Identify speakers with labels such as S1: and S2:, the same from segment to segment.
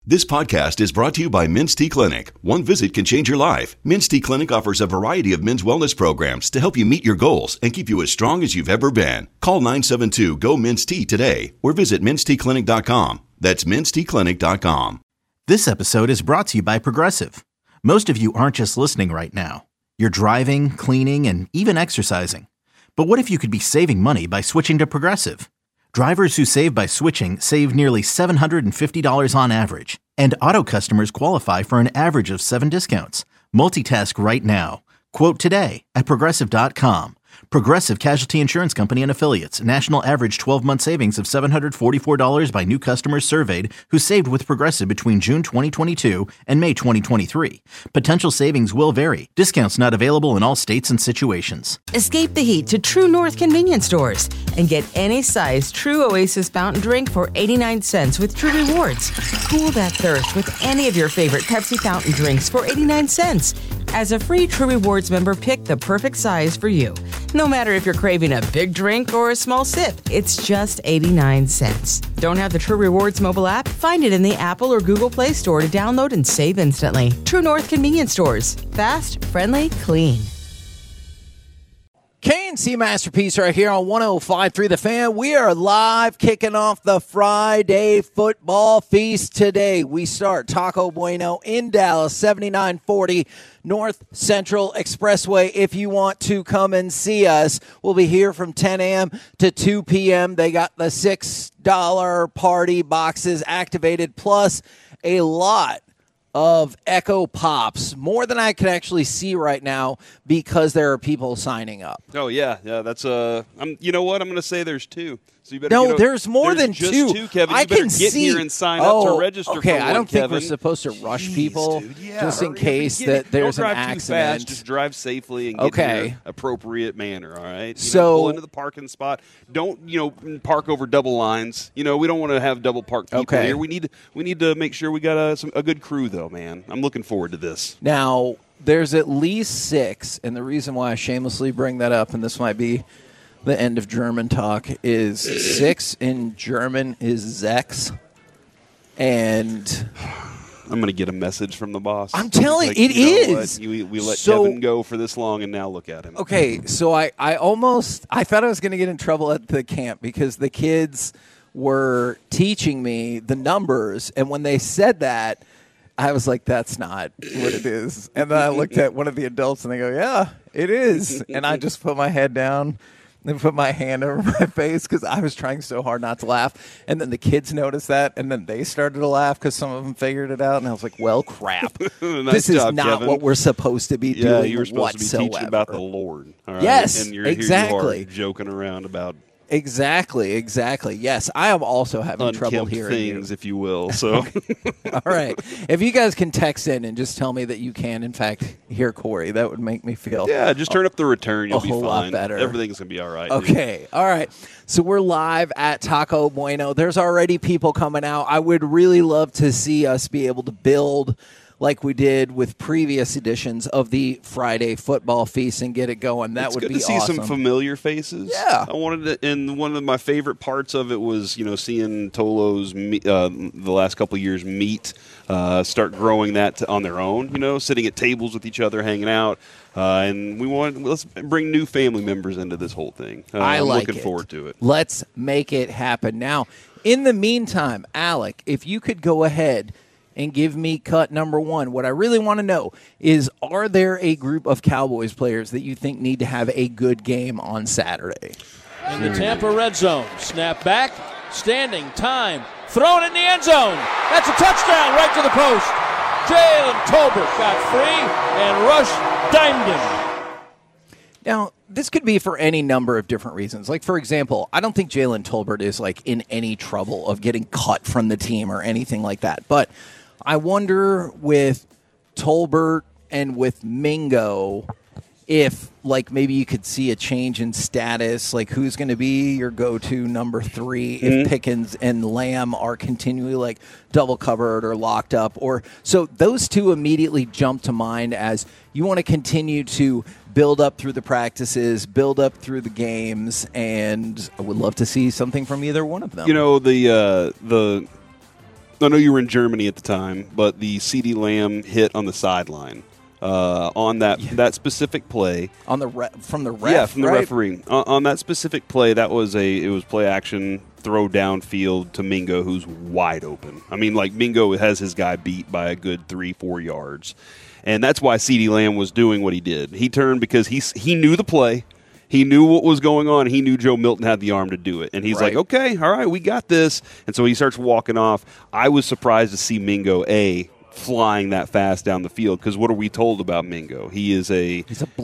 S1: This podcast is brought to you by Men's T Clinic. One visit can change your life. Men's T Clinic offers a variety of men's wellness programs to help you meet your goals and keep you as strong as you've ever been. Call 972-GO-MEN'S-T today or visit menstclinic.com. That's menstclinic.com.
S2: This episode is brought to you by Progressive. Most of you aren't just listening right now. You're driving, cleaning, and even exercising. But what if you could be saving money by switching to Progressive? Drivers who save by switching save nearly $750 on average, and auto customers qualify for an average of 7 discounts. Multitask right now. Quote today at Progressive.com. Progressive Casualty Insurance Company and Affiliates. National average 12-month savings of $744 by new customers surveyed who saved with Progressive between June 2022 and May 2023. Potential savings will vary. Discounts not available in all states and situations.
S3: Escape the heat to True North convenience stores and get any size True Oasis fountain drink for 89 cents with True Rewards. Cool that thirst with any of your favorite Pepsi fountain drinks for 89 cents. As a free True Rewards member, pick the perfect size for you. No matter if you're craving a big drink or a small sip, it's just 89 cents. Don't have the True Rewards mobile app? Find it in the Apple or Google Play Store to download and save instantly. True North convenience stores. Fast, friendly, clean.
S4: K&C Masterpiece right here on 105.3 The Fan. We are live kicking off the Friday football feast today. We start Taco Bueno in Dallas, 7940 North Central Expressway. If you want to come and see us, we'll be here from 10 a.m. to 2 p.m. They got the $6 party boxes activated, plus a lot of Echo Pops, more than I can actually see right now because there are people signing up.
S5: Oh yeah, that's you know what? I'm going to say there's two. So you better
S4: there's more than
S5: just
S4: two.
S5: Kevin.
S4: I
S5: you better
S4: can
S5: get
S4: see.
S5: here and sign up to register.
S4: Okay,
S5: for
S4: I don't think
S5: Kevin.
S4: we're supposed to rush people just in
S5: Hurry
S4: case
S5: up and
S4: that there's
S5: don't
S4: an
S5: drive
S4: accident.
S5: Too fast. Just drive safely and get here in appropriate manner. All right. Pull into the parking spot. Don't park over double lines. We don't want to have double parked people here. We need to make sure we got a good crew though, man. I'm looking forward to this.
S4: Now there's at least 6, and the reason why I shamelessly bring that up, and this might be the end of German talk, is 6 in German is Sechs. And
S5: I'm going to get a message from the boss.
S4: I'm telling you, it is.
S5: We let Kevin go for this long, and now look at him.
S4: Okay, so I thought I was going to get in trouble at the camp because the kids were teaching me the numbers, and when they said that, I was like, that's not what it is. And then I looked at one of the adults, and they go, yeah, it is. And I just put my head down and put my hand over my face because I was trying so hard not to laugh. And then the kids noticed that, and then they started to laugh because some of them figured it out. And I was like, well, crap. This is not
S5: Kevin.
S4: What we're supposed to be doing.
S5: Yeah, you were supposed
S4: whatsoever.
S5: to be teaching about the Lord. All right?
S4: Yes,
S5: and
S4: exactly.
S5: Here you are joking around about
S4: Exactly. Yes, I am also having trouble hearing
S5: things,
S4: you.
S5: if you will. So,
S4: all right. If you guys can text in and just tell me that you can, in fact, hear Corey, that would make me feel
S5: just turn up the return. You'll be
S4: whole
S5: fine.
S4: lot better.
S5: Everything's gonna be all right.
S4: Okay. All right. So we're live at Taco Bueno. There's already people coming out. I would really love to see us be able to build like we did with previous editions of the Friday football feast and get it going. That would be awesome.
S5: It's good to see some familiar faces.
S4: Yeah.
S5: I wanted to, and one of my favorite parts of it was, seeing Tolo's the last couple of years meet, start growing that on their own, sitting at tables with each other, hanging out. And let's bring new family members into this whole thing. I'm looking forward to it.
S4: Let's make it happen. Now, in the meantime, Alec, if you could go ahead and give me cut number 1. What I really want to know is, are there a group of Cowboys players that you think need to have a good game on Saturday?
S6: In the Tampa red zone. Snap back, standing, time, thrown in the end zone. That's a touchdown right to the post. Jalen Tolbert got free, and Rush dimed him.
S4: Now, this could be for any number of different reasons. Like, for example, I don't think Jalen Tolbert is, in any trouble of getting cut from the team or anything like that. But I wonder with Tolbert and with Mingo if, maybe you could see a change in status, who's going to be your go-to number 3 if Pickens and Lamb are continually, double covered or locked up. So those two immediately jump to mind as you want to continue to build up through the practices, build up through the games, and I would love to see something from either one of them.
S5: I know you were in Germany at the time, but the CeeDee Lamb hit on the sideline on that specific play
S4: on the from the ref.
S5: Yeah, from the
S4: right?
S5: referee on that specific play. It was play action, throw downfield to Mingo, who's wide open. I mean, like Mingo has his guy beat by a good 3-4 yards, and that's why CeeDee Lamb was doing what he did. He turned because he knew the play. He knew what was going on. He knew Joe Milton had the arm to do it. And he's like, okay, all right, we got this. And so he starts walking off. I was surprised to see Mingo, flying that fast down the field, because what are we told about Mingo? He's the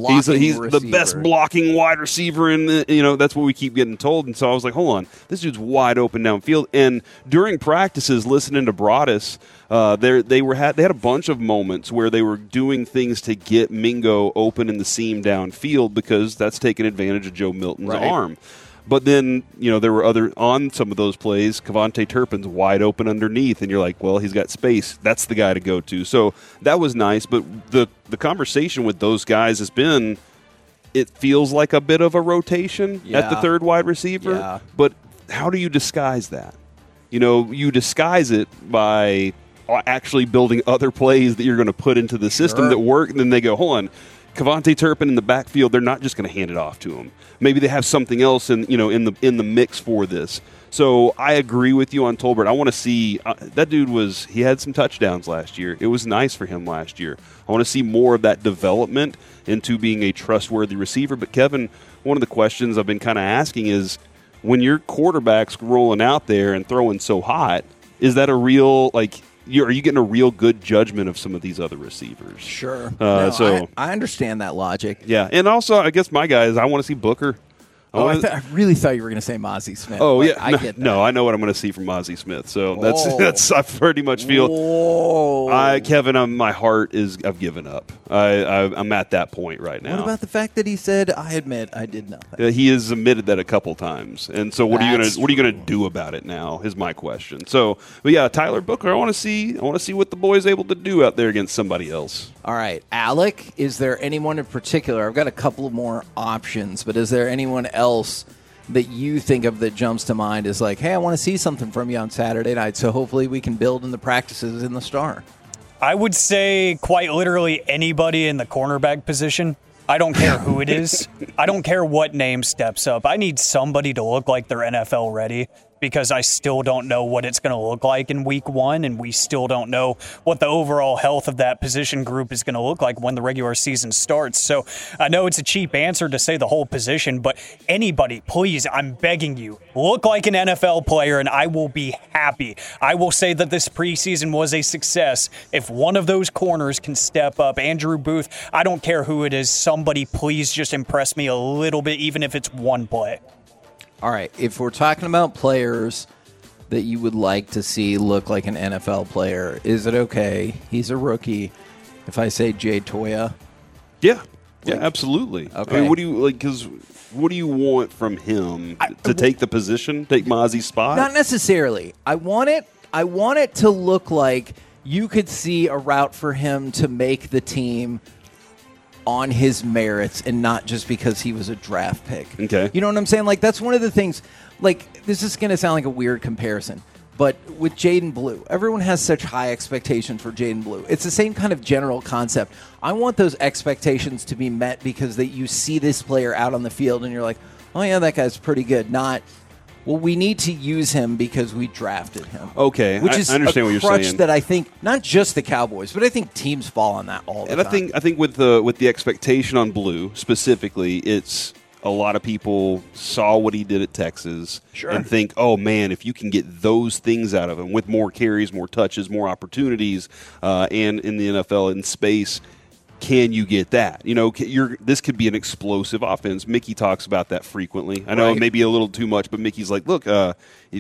S5: best blocking wide receiver in the, that's what we keep getting told. And so I was like, hold on, this dude's wide open downfield. And during practices, listening to Broadus, they had a bunch of moments where they were doing things to get Mingo open in the seam downfield, because that's taking advantage of Joe Milton's arm. But then, there were on some of those plays, Kevontae Turpin's wide open underneath, and you're like, well, he's got space. That's the guy to go to. So that was nice. But the conversation with those guys has been, it feels like a bit of a rotation at the third wide receiver.
S4: Yeah.
S5: But how do you disguise that? You disguise it by actually building other plays that you're going to put into the system that work, and then they go, hold on, Kevontae Turpin in the backfield, they're not just going to hand it off to him. Maybe they have something else in the mix for this. So I agree with you on Tolbert. I want to see that dude he had some touchdowns last year. It was nice for him last year. I want to see more of that development into being a trustworthy receiver. But Kevin, one of the questions I've been kind of asking is, when your quarterback's rolling out there and throwing so hot, is that a real are you getting a real good judgment of some of these other receivers?
S4: Sure.
S5: So
S4: I understand that logic.
S5: Yeah, and also I guess my guy is I want to see Booker.
S4: I really thought you were going to say Mazi Smith.
S5: Oh, yeah.
S4: I get that.
S5: No, I know what I'm going to see from Mazi Smith. So that's I pretty much feel. Kevin, my heart I've given up. I'm at that point right now.
S4: What about the fact that he said, I admit I did nothing?
S5: He has admitted that a couple times. And so what are you going to do about it now is my question. So, but yeah, Tyler Booker, I want to see what the boy's able to do out there against somebody else.
S4: All right, Alec, is there anyone in particular? I've got a couple more options, but is there anyone else that you think of that jumps to mind as like, hey, I want to see something from you on Saturday night, so hopefully we can build in the practices in the Star?
S7: I would say quite literally anybody in the cornerback position. I don't care who it is. I don't care what name steps up. I need somebody to look like they're NFL ready, because I still don't know what it's going to look like in week one, and we still don't know what the overall health of that position group is going to look like when the regular season starts. So I know it's a cheap answer to say the whole position, but anybody, please, I'm begging you, look like an NFL player, and I will be happy. I will say that this preseason was a success if one of those corners can step up. Andrew Booth, I don't care who it is, somebody please just impress me a little bit, even if it's one play.
S4: All right, if we're talking about players that you would like to see look like an NFL player, is it okay? He's a rookie. If I say Jay Toya?
S5: Yeah, absolutely.
S4: Okay.
S5: I mean, what do you want from him to take the position, take Mozzie's spot?
S4: Not necessarily. I want it to look like you could see a route for him to make the team on his merits and not just because he was a draft pick.
S5: Okay.
S4: You know what I'm saying? Like, that's one of the things, like, this is going to sound like a weird comparison, but with Jaden Blue, everyone has such high expectations for Jaden Blue. It's the same kind of general concept. I want those expectations to be met because that you see this player out on the field and you're like, oh yeah, that guy's pretty good. Not, well, we need to use him because we drafted him.
S5: Okay,
S4: which is
S5: I understand
S4: a
S5: what you're
S4: crutch
S5: saying.
S4: that I think not just the Cowboys, but I think teams fall on that all the time.
S5: I think with the expectation on Blue specifically, it's a lot of people saw what he did at Texas and think, oh man, if you can get those things out of him with more carries, more touches, more opportunities, and in the NFL in space. Can you get that? This could be an explosive offense. Mickey talks about that frequently. I know it may be a little too much, but Mickey's like, look, when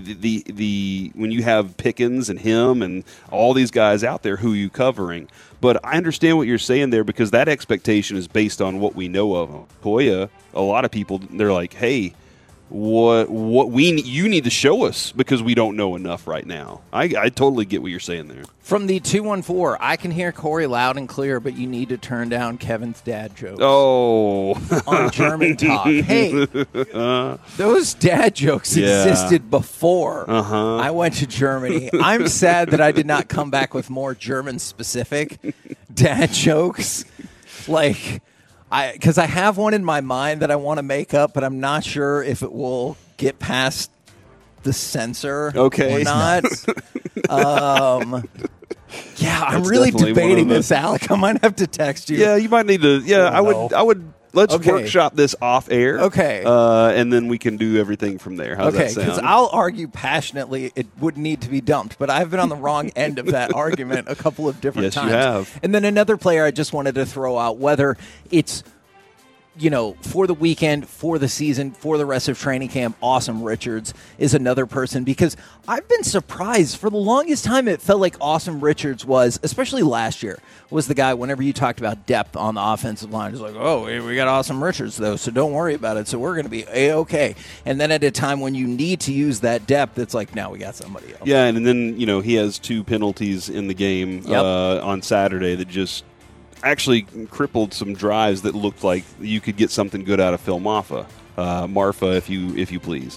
S5: you have Pickens and him and all these guys out there, who are you covering? But I understand what you're saying there because that expectation is based on what we know of him. Toya, a lot of people, they're like, hey, you need to show us because we don't know enough right now. I totally get what you're saying there.
S4: From the 214, I can hear Corey loud and clear, but you need to turn down Kevin's dad jokes.
S5: Oh.
S4: On German talk. Hey, those dad jokes existed before I went to Germany. I'm sad that I did not come back with more German-specific dad jokes. Because I have one in my mind that I want to make up, but I'm not sure if it will get past the censor or not. I'm really debating this, Alec. I might have to text you.
S5: Yeah, you might need to. Yeah, I would. Let's workshop this off air.
S4: Okay.
S5: And then we can do everything from there. How's that sound?
S4: Because I'll argue passionately it would need to be dumped, but I've been on the wrong end of that argument a couple of different times.
S5: Yes, you have.
S4: And then another player I just wanted to throw out, whether it's for the weekend, for the season, for the rest of training camp, Awesome Richards is another person because I've been surprised. For the longest time, it felt like Awesome Richards was, especially last year, was the guy whenever you talked about depth on the offensive line. It's like, oh, we got Awesome Richards, though, so don't worry about it. So we're going to be A-okay. And then at a time when you need to use that depth, it's like, now we got somebody else.
S5: Yeah, and then, he has 2 penalties in the game on Saturday that just actually crippled some drives that looked like you could get something good out of Phil Marfa, if you please.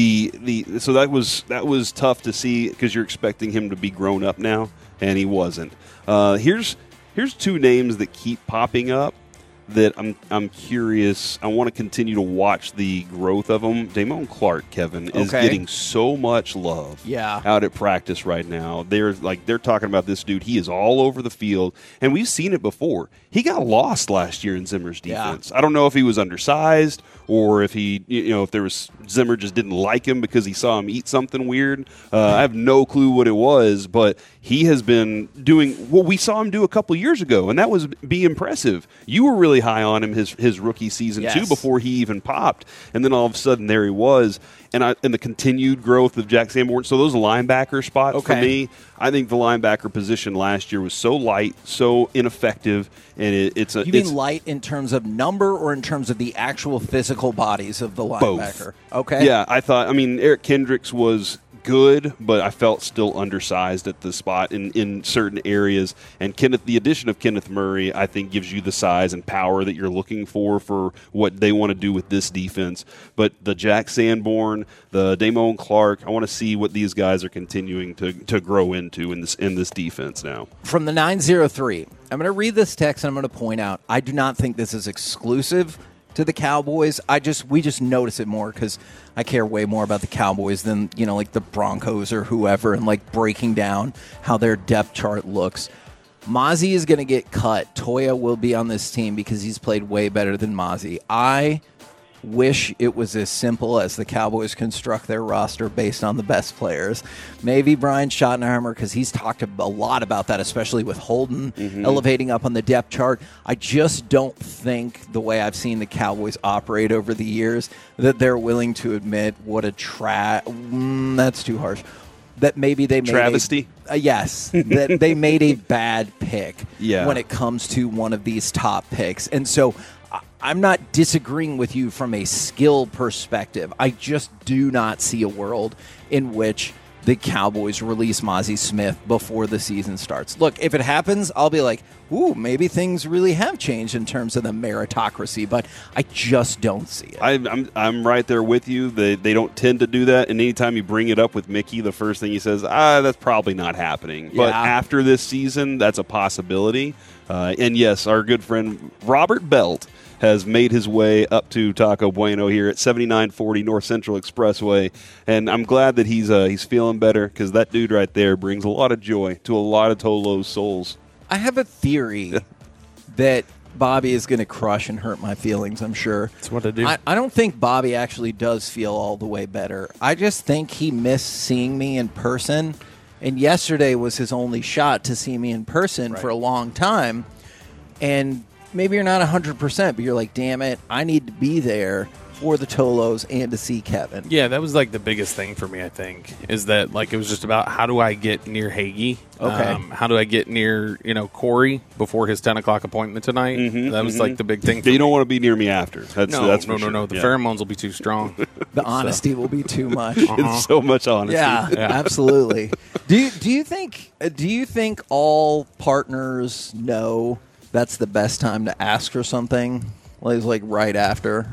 S5: So that was tough to see because you're expecting him to be grown up now, and he wasn't. Here's 2 names that keep popping up that I'm curious. I want to continue to watch the growth of them. Damone Clark, Kevin, is getting so much love out at practice right now. They're talking about this dude. He is all over the field, and we've seen it before. He got lost last year in Zimmer's defense. I don't know if he was undersized or if Zimmer just didn't like him because he saw him eat something weird. I have no clue what it was, but he has been doing what we saw him do a couple years ago, and that was be impressive. You were really high on him his rookie season too before he even popped, and then all of a sudden there he was. And the continued growth of Jack Sanborn. So those linebacker spots for me, I think the linebacker position last year was so light, so ineffective, and it's
S4: mean light in terms of number or in terms of the actual physical bodies of the linebacker?
S5: Both.
S4: Okay.
S5: Yeah, Eric Kendricks was good, but I felt still undersized at the spot in certain areas. And the addition of Kenneth Murray, I think, gives you the size and power that you're looking for what they want to do with this defense. But the Jack Sanborn, the Damone Clark, I want to see what these guys are continuing to grow into in this defense now.
S4: From the 903, I'm going to read this text and I'm going to point out, I do not think this is exclusive to the Cowboys. We just notice it more because I care way more about the Cowboys than, the Broncos or whoever, and breaking down how their depth chart looks. Mozzie is going to get cut. Toya will be on this team because he's played way better than Mozzie. I wish it was as simple as the Cowboys construct their roster based on the best players. Maybe Brian Schottenheimer, because he's talked a lot about that, especially with Holden elevating up on the depth chart. I just don't think, the way I've seen the Cowboys operate over the years, that they're willing to admit what a that's too harsh. That maybe they made
S5: travesty.
S4: Yes, that they made a bad pick
S5: Yeah.
S4: when it comes to one of these top picks. And so I'm not disagreeing with you from a skill perspective. I just do not see a world in which the Cowboys release Mozzie Smith before the season starts. Look, if it happens, I'll be like, ooh, maybe things really have changed in terms of the meritocracy, but I just don't see it.
S5: I'm right there with you. They don't tend to do that, and anytime you bring it up with Mickey, the first thing he says, that's probably not happening.
S4: Yeah.
S5: But after this season, that's a possibility. And yes, our good friend Robert Belt has made his way up to Taco Bueno here at 7940 North Central Expressway, and I'm glad that he's feeling better because that dude right there brings a lot of joy to a lot of Tolo's souls.
S4: I have a theory that Bobby is going to crush and hurt my feelings, I'm sure.
S8: That's what I do.
S4: I don't think Bobby actually does feel all the way better. I just think he missed seeing me in person, and yesterday was his only shot to see me in person for a long time, and maybe you're not 100%, but you're like, damn it, I need to be there for the Tolos and to see Kevin.
S8: Yeah, that was like the biggest thing for me, I think, is that like it was just about how do I get near Hagee?
S4: Okay.
S8: How do I get near, Corey before his 10 o'clock appointment tonight? That was like the big thing for
S5: You
S8: me.
S5: don't want to be near me after. That's
S8: No.
S5: for sure.
S8: The
S5: Yeah.
S8: pheromones will be too strong.
S4: The honesty will be too much.
S5: It's so much honesty.
S4: Yeah, absolutely. Do you think all partners know that's the best time to ask for something? Like right after,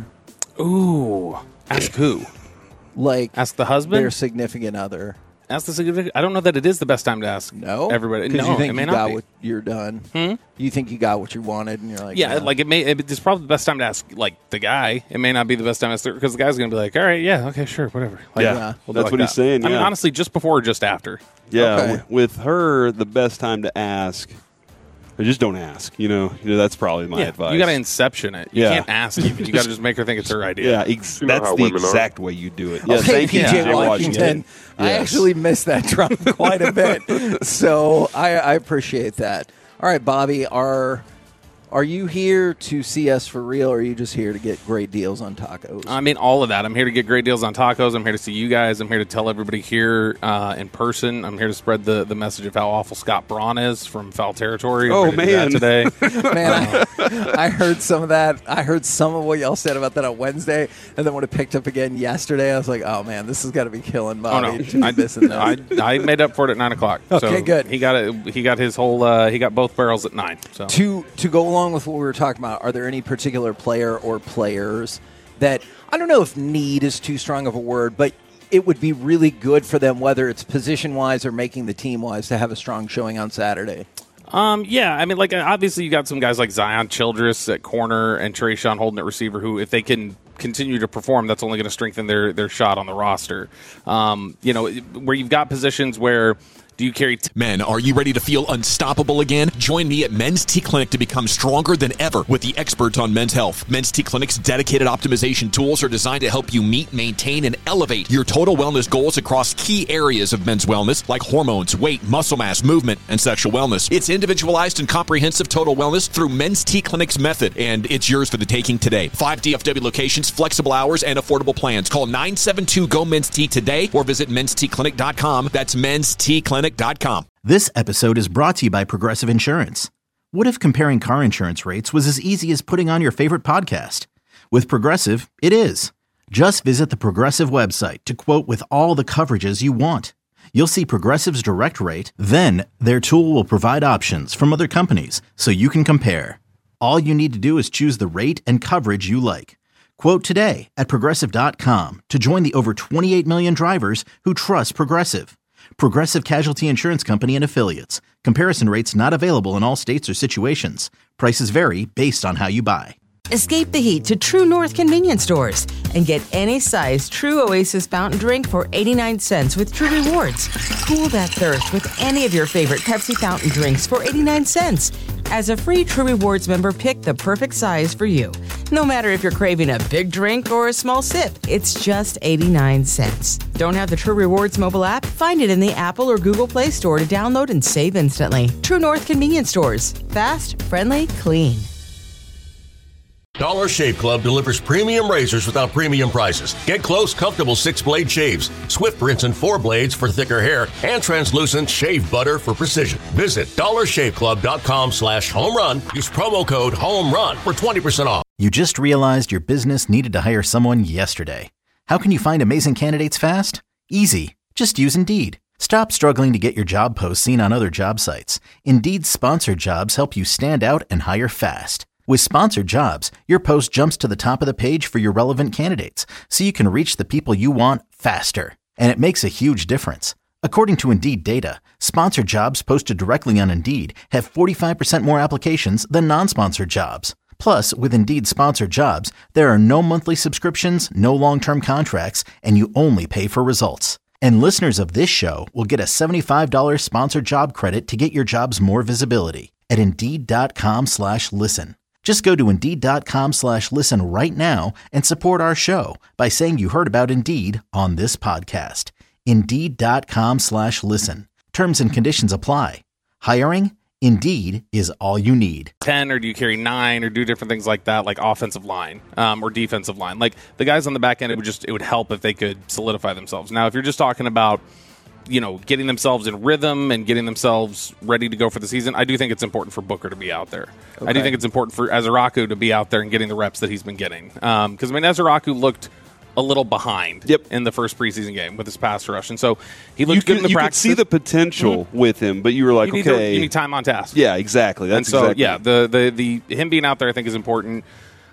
S8: Ooh. Ask who?
S4: like
S8: Ask the husband?
S4: their significant other.
S8: Ask the significant. I don't know that it is the best time to ask.
S4: No,
S8: everybody.
S4: because
S8: No,
S4: you think
S8: it may
S4: you
S8: not
S4: got
S8: be.
S4: what you're done. You think you got what you wanted, and you're like,
S8: Yeah, like it's probably the best time to ask like the guy. It may not be the best time to ask because the guy's going to be like, all right, yeah, okay, sure, whatever. Like,
S5: Yeah.
S8: we'll do
S5: That's
S8: like
S5: what he's
S8: that.
S5: saying,
S8: I mean,
S5: yeah.
S8: honestly, just before or just after.
S5: Yeah,
S4: Okay.
S5: with her, the best time to ask, or just don't ask. That's probably my advice.
S8: You got to inception it. You
S5: Yeah.
S8: can't ask even. You got to just make her think it's her idea.
S5: Yeah, that's the exact way you do it. Yeah,
S4: Okay,
S5: thank you,
S4: PJ
S5: PJ
S4: Washington. I
S5: Yes.
S4: actually missed that drop quite a bit, so I appreciate that. All right, Bobby, are you here to see us for real, or are you just here to get great deals on tacos?
S8: I mean, all of that. I'm here to get great deals on tacos. I'm here to see you guys. I'm here to tell everybody here in person. I'm here to spread the message of how awful Scott Braun is from Foul Territory. I'm
S5: Oh,
S8: here to do that
S5: man.
S8: today.
S4: Man, I heard some of that. I heard some of what y'all said about that on Wednesday, and then when it picked up again yesterday, I was like, "Oh man, this has got to be killing
S8: Oh
S4: Bobby."
S8: no,
S4: to be missing this.
S8: I made up for it at 9 o'clock.
S4: Okay,
S8: so
S4: good.
S8: He got it. He got his whole. He got both barrels at 9. So
S4: To go along with what we were talking about, are there any particular player or players that, I don't know if need is too strong of a word, but it would be really good for them, whether it's position-wise or making the team-wise, to have a strong showing on Saturday?
S8: Yeah, I mean, like obviously you got some guys like Zion Childress at corner and Trayshawn Holden at receiver, who if they can continue to perform, that's only going to strengthen their shot on the roster. Where you've got positions where. Do you carry
S9: Men, are you ready to feel unstoppable again? Join me at Men's T Clinic to become stronger than ever with the experts on men's health. Men's T Clinic's dedicated optimization tools are designed to help you meet, maintain, and elevate your total wellness goals across key areas of men's wellness like hormones, weight, muscle mass, movement, and sexual wellness. It's individualized and comprehensive total wellness through Men's T Clinic's method, and it's yours for the taking today. 5 DFW locations, flexible hours, and affordable plans. Call 972-GO-MEN'S-T today or visit menstclinic.com. That's menstclinic.com.
S2: This episode is brought to you by Progressive Insurance. What if comparing car insurance rates was as easy as putting on your favorite podcast? With Progressive, it is. Just visit the Progressive website to quote with all the coverages you want. You'll see Progressive's direct rate, then their tool will provide options from other companies so you can compare. All you need to do is choose the rate and coverage you like. Quote today at Progressive.com to join the over 28 million drivers who trust Progressive. Progressive Casualty Insurance Company and Affiliates. Comparison rates not available in all states or situations. Prices vary based on how you buy.
S3: Escape the heat to True North convenience stores and get any size True Oasis fountain drink for 89 cents with True Rewards. Cool that thirst with any of your favorite Pepsi fountain drinks for 89 cents. As a free True Rewards member, pick the perfect size for you. No matter if you're craving a big drink or a small sip, it's just 89 cents. Don't have the True Rewards mobile app? Find it in the Apple or Google Play Store to download and save instantly. True North convenience stores. Fast, friendly, clean.
S10: Dollar Shave Club delivers premium razors without premium prices. Get close, comfortable 6-blade shaves, swift rinse and 4 blades for thicker hair, and translucent shave butter for precision. Visit dollarshaveclub.com/homerun. Use promo code HOMERUN for 20% off.
S2: You just realized your business needed to hire someone yesterday. How can you find amazing candidates fast? Easy. Just use Indeed. Stop struggling to get your job posts seen on other job sites. Indeed's sponsored jobs help you stand out and hire fast. With sponsored jobs, your post jumps to the top of the page for your relevant candidates, so you can reach the people you want faster. And it makes a huge difference. According to Indeed data, sponsored jobs posted directly on Indeed have 45% more applications than non-sponsored jobs. Plus, with Indeed sponsored jobs, there are no monthly subscriptions, no long-term contracts, and you only pay for results. And listeners of this show will get a $75 sponsored job credit to get your jobs more visibility at Indeed.com/listen. Just go to Indeed.com/listen right now and support our show by saying you heard about Indeed on this podcast. Indeed.com/listen. Terms and conditions apply. Hiring? Indeed is all you need.
S8: 10, or do you carry 9, or do different things like that, like offensive line or defensive line? Like the guys on the back end, it would help if they could solidify themselves. Now, if you're just talking about, getting themselves in rhythm and getting themselves ready to go for the season, I do think it's important for Booker to be out there. Okay. I do think it's important for Ezeraku to be out there and getting the reps that he's been getting. Because, Ezeraku looked a little behind in the first preseason game with his pass rush. And so he looked good in the practice.
S5: You could see the potential with him, but you were like,
S8: you need time on task.
S5: Yeah, exactly.
S8: The him being out there I think is important.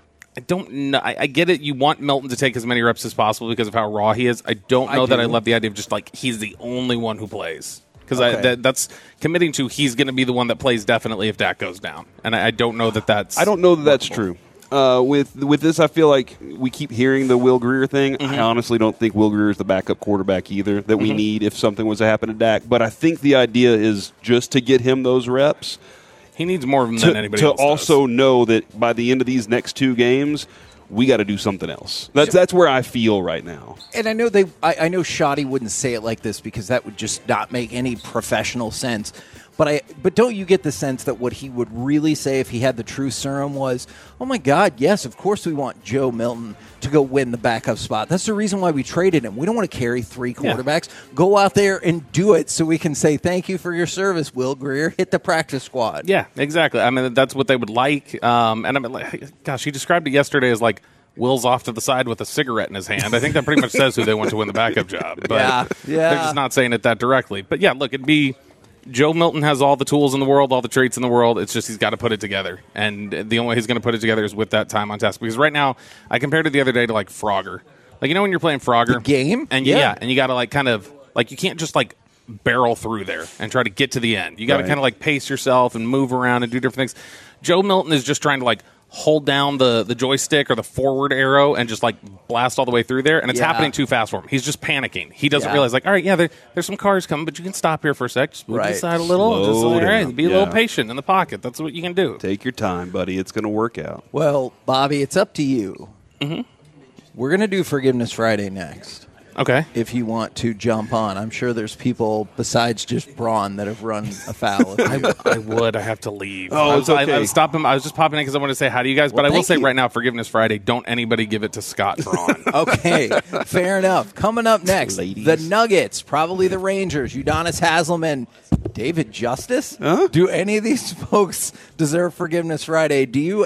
S8: I don't know. I get it. You want Milton to take as many reps as possible because of how raw he is. I don't know that I love the idea of just like he's the only one who plays. Because that's committing to he's going to be the one that plays definitely if Dak goes down. And I don't know that that's
S5: I don't know that that's true. With this, I feel like we keep hearing the Will Grier thing. Mm-hmm. I honestly don't think Will Grier is the backup quarterback either that we need if something was to happen to Dak. But I think the idea is just to get him those reps.
S8: He needs more of them than anybody else
S5: to also know that by the end of these next 2 games, we got to do something else. That's where I feel right now.
S4: And I know I know Shoddy wouldn't say it like this because that would just not make any professional sense. But don't you get the sense that what he would really say if he had the true serum was, oh my God, yes, of course we want Joe Milton to go win the backup spot. That's the reason why we traded him. We don't want to carry 3 quarterbacks. Yeah. Go out there and do it so we can say thank you for your service, Will Grier. Hit the practice squad.
S8: Yeah, exactly. I mean, that's what they would like. And I mean, like, gosh, he described it yesterday as like, Will's off to the side with a cigarette in his hand. I think that pretty much says who they want to win the backup job. But they're just not saying it that directly. But yeah, look, it'd be Joe Milton has all the tools in the world, all the traits in the world. It's just he's got to put it together. And the only way he's going to put it together is with that time on task. Because right now, I compared it the other day to like Frogger. Like, when you're playing Frogger.
S4: The game?
S8: And and you got to like kind of, like you can't just like barrel through there and try to get to the end. You got to kind of like pace yourself and move around and do different things. Joe Milton is just trying to like hold down the joystick or the forward arrow and just like blast all the way through there, and it's happening too fast for him. He's just panicking. He doesn't realize, like, all right, there's some cars coming, but you can stop here for a sec. Just move to the side a little. Just all right, be a little patient in the pocket. That's what you can do.
S5: Take your time, buddy. It's going to work out.
S4: Well, Bobby, it's up to you. Mm-hmm. We're going to do Forgiveness Friday next.
S8: Okay.
S4: If you want to jump on. I'm sure there's people besides just Braun that have run afoul of you.
S8: I would. I have to leave.
S5: Oh, it's okay.
S8: I was just popping in because I want to say hi to you guys. But I will say right now, Forgiveness Friday, don't anybody give it to Scott Braun.
S4: Okay. Fair enough. Coming up next,
S5: Ladies.
S4: The Nuggets, probably the Rangers, Udonis Haslem, David Justice? Huh? Do any of these folks deserve Forgiveness Friday? Do you?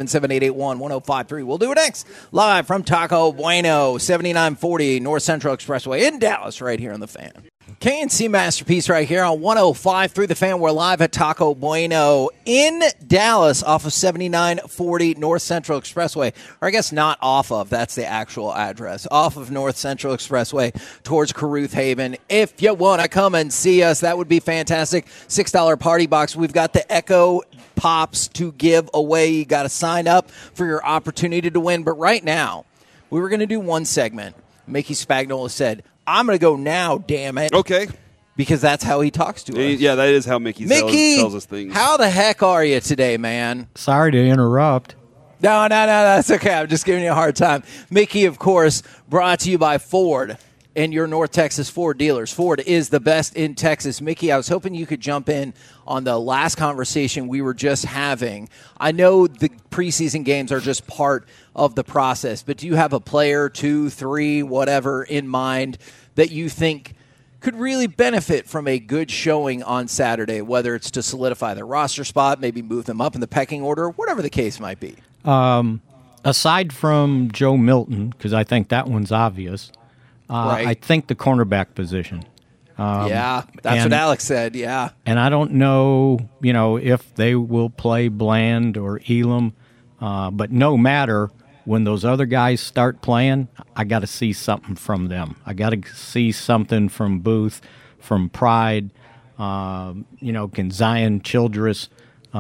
S4: 877-881-1053. We'll do it next. Live from Taco Bueno, 7940 North Central Expressway in Dallas, right here on The Fan. K&C Masterpiece right here on 105 The Fan. We're live at Taco Bueno in Dallas off of 7940 North Central Expressway. Or I guess not off of, that's the actual address. Off of North Central Expressway towards Caruth Haven. If you want to come and see us, that would be fantastic. $6 party box. We've got the Echo Pops to give away. You got to sign up for your opportunity to win. But right now, we were going to do one segment. Mickey Spagnola said, I'm going to go now, damn it.
S5: Okay.
S4: Because that's how he talks to us.
S5: Yeah, that is how Mickey tells us things.
S4: How the heck are you today, man?
S11: Sorry to interrupt.
S4: No, that's okay. I'm just giving you a hard time. Mickey, of course, brought to you by Ford and your North Texas Ford dealers. Ford is the best in Texas. Mickey, I was hoping you could jump in on the last conversation we were just having. I know the preseason games are just part of the process, but do you have a player, 2, 3, whatever, in mind that you think could really benefit from a good showing on Saturday, whether it's to solidify their roster spot, maybe move them up in the pecking order, whatever the case might be?
S11: Aside from Joe Milton, because I think that one's obvious, right. I think the cornerback position.
S4: That's what Alex said, yeah.
S11: And I don't know, if they will play Bland or Elam, but no matter, when those other guys start playing, I got to see something from them. I got to see something from Booth, from Pride, can Zion Childress,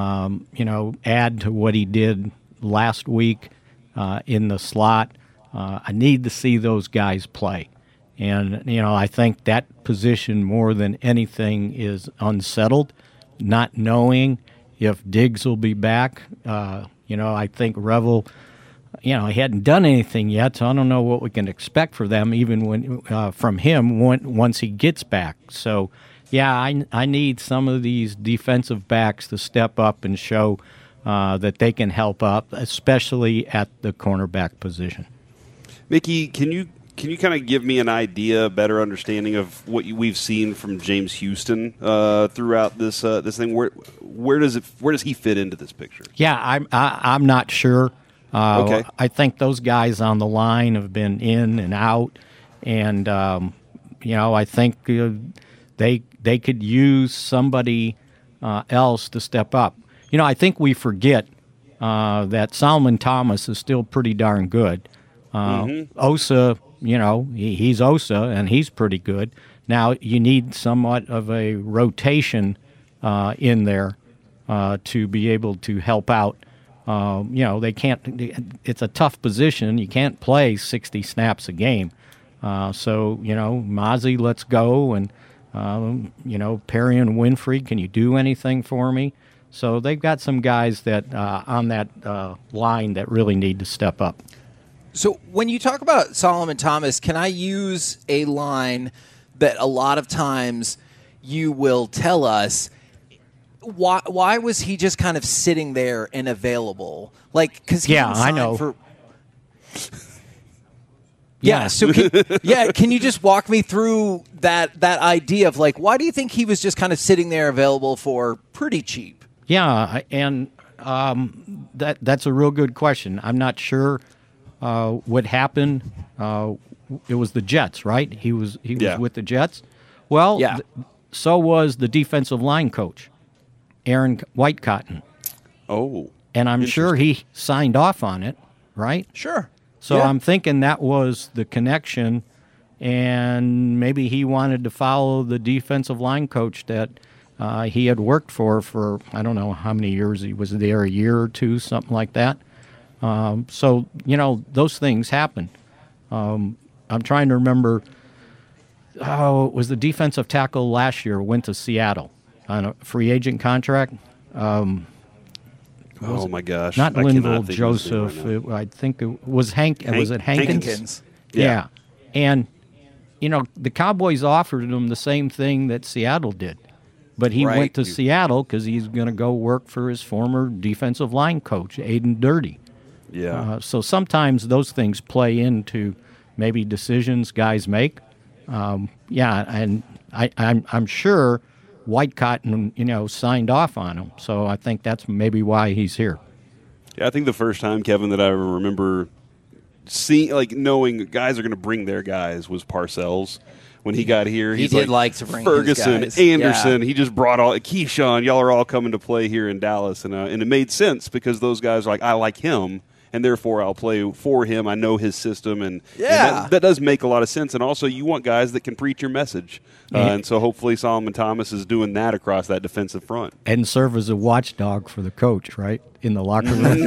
S11: add to what he did last week in the slot. I need to see those guys play. And, I think that position more than anything is unsettled, not knowing if Diggs will be back. I think Revel, he hadn't done anything yet, so I don't know what we can expect for them even from him once he gets back. So Yeah, I need some of these defensive backs to step up and show that they can help up, especially at the cornerback position.
S5: Mickey, can you kind of give me an idea, a better understanding of what we've seen from James Houston throughout this thing? Where does he fit into this picture?
S11: Yeah, I'm not sure.
S5: Okay.
S11: I think those guys on the line have been in and out, and I think they could use somebody else to step up. I think we forget that Solomon Thomas is still pretty darn good. Osa, he's Osa, and he's pretty good. Now, you need somewhat of a rotation in there to be able to help out. They can't. It's a tough position. You can't play 60 snaps a game. Mozzie, let's go, and Perry and Winfrey, can you do anything for me? So they've got some guys that on that line that really need to step up.
S4: So when you talk about Solomon Thomas, can I use a line that a lot of times you will tell us? Why was he just kind of sitting there and available? Like, because
S11: I know.
S4: Yeah. So can you just walk me through that idea of like, why do you think he was just kind of sitting there available for pretty cheap?
S11: Yeah, and that's a real good question. I'm not sure what happened. It was the Jets, right? He was with the Jets. Well, so was the defensive line coach, Aaron Whitecotton.
S5: Oh.
S11: And I'm sure he signed off on it, right?
S4: Sure.
S11: So I'm thinking that was the connection, and maybe he wanted to follow the defensive line coach that he had worked for I don't know how many years he was there, a year or two, something like that. So, those things happen. I'm trying to remember, it was the defensive tackle last year went to Seattle on a free agent contract.
S5: Oh my gosh!
S11: Not Linville Joseph. I think it was Hank. Was it Hankins?
S4: Hankins.
S11: Yeah. And the Cowboys offered him the same thing that Seattle did, but he went to Seattle because he's going to go work for his former defensive line coach, Aiden Dirty.
S5: Yeah.
S11: So sometimes those things play into maybe decisions guys make. And I'm sure Whitecotton, signed off on him. So I think that's maybe why he's here.
S5: Yeah, I think the first time, Kevin, that I remember seeing, knowing guys are going to bring their guys was Parcells. When he got here,
S4: he did like to bring
S5: Ferguson,
S4: his guys.
S5: Anderson. Yeah. He just brought all Keyshawn. Y'all are all coming to play here in Dallas, and it made sense because those guys are like, I like him, and therefore I'll play for him. I know his system, and that does make a lot of sense. And also, you want guys that can preach your message, and so hopefully Solomon Thomas is doing that across that defensive front
S11: and serve as a watchdog for the coach, right, in the locker room.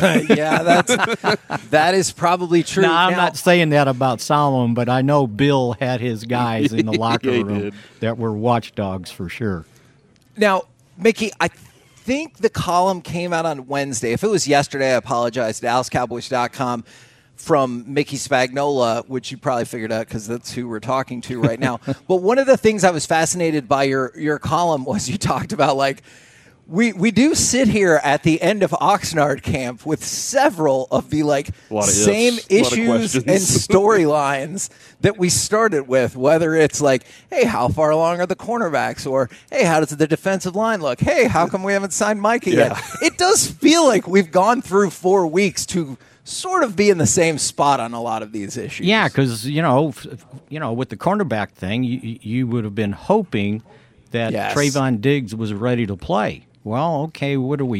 S4: that is probably true.
S11: Now, I'm not saying that about Solomon, but I know Bill had his guys in the locker room that were watchdogs for sure.
S4: Now, Mickey, I think the column came out on Wednesday. If it was yesterday, I apologize. DallasCowboys.com from Mickey Spagnola, which you probably figured out because that's who we're talking to right now. But one of the things I was fascinated by your column was you talked about we do sit here at the end of Oxnard camp with several of the same issues and storylines that we started with, whether it's hey, how far along are the cornerbacks? Or, hey, how does the defensive line look? Hey, how come we haven't signed Micah yet? It does feel like we've gone through 4 weeks to sort of be in the same spot on a lot of these issues.
S11: Yeah, because, with the cornerback thing, you would have been hoping that Trayvon Diggs was ready to play. Well, okay, what are we,